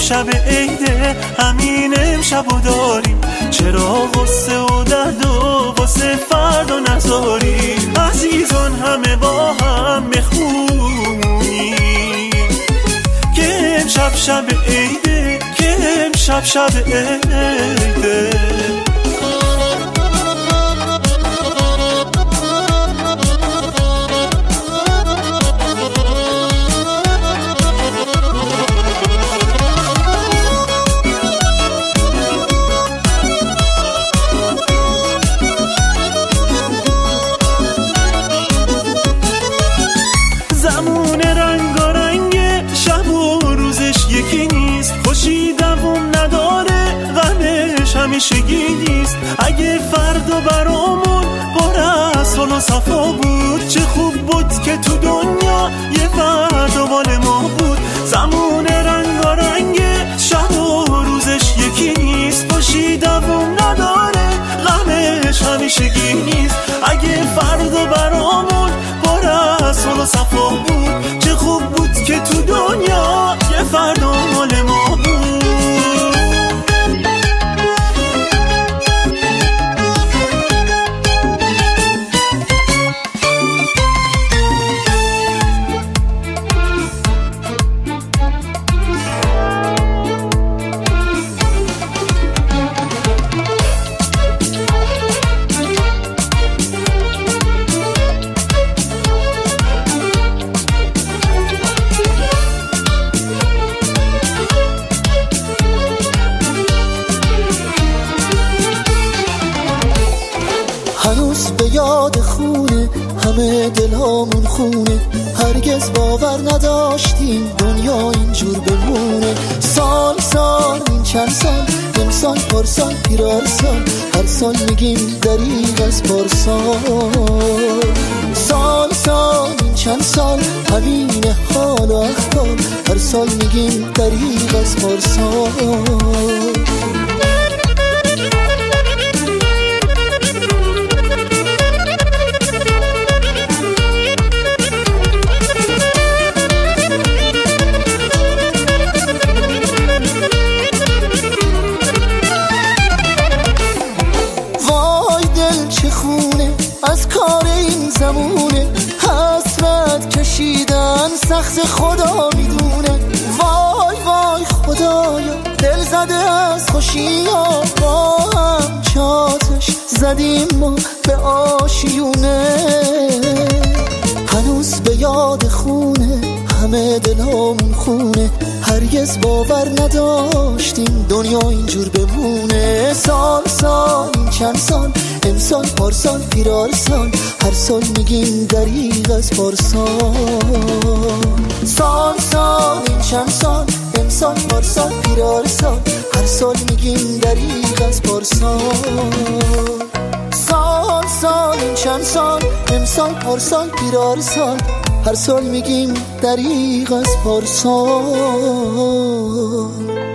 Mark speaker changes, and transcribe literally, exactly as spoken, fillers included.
Speaker 1: شب عیده همین امشبو داریم، چرا غصه و درد و واسه فردا نذاریم؟ عزیزان همه با هم بخونیم که امشب شب عیده، که امشب شب عیده. زمون رنگارنگ شب و روزش یکی نیست، خوشی دوام نداره غمش همیشگی نیست. اگه فردا برامون پر از صلح و صفا بود، چه خوب بود که تو دنیا یه فردا مال ما بود. زمون رنگارنگ شب و روزش یکی نیست، خوشی دوام نداره غمش همیشگی نیست. اگه فردا برامون پر از صلح و صفا بود، چه خوب بود که تو دنیا یه فردا مال ما بود.
Speaker 2: هنوز به یاد خونه همه دلامون خونه، هرگز باور نداشتیم دنیا اینجور بمونه. سال سال این چند سال، امسال پارسال پیرار سال، هر سال میگیم دریغ از پارسال. سال سال این چند سال همین حال و احوال، هر سال میگیم دریغ از پارسال. از کار این زمونه حسرت کشیدن سخت، خدا میدونه. وای وای خدایا دل زده از خوشی ها، با هم چاتش زدیم ما به آشیونه. هنوز به یاد خونه همه دلامون خونه، هرگز باور نداشتیم دنیا اینجور بمونه. سال سال این چند سال، امسال پارسال پیرار سال، هر سال میگیم دریغ از پارسال. سال سال این چند سال، امسال پارسال پیرار سال، هر سال میگیم دریغ از پارسال. سال سال این چند سال، امسال پارسال پیرار سال، هر سال میگیم دریغ از پارسال.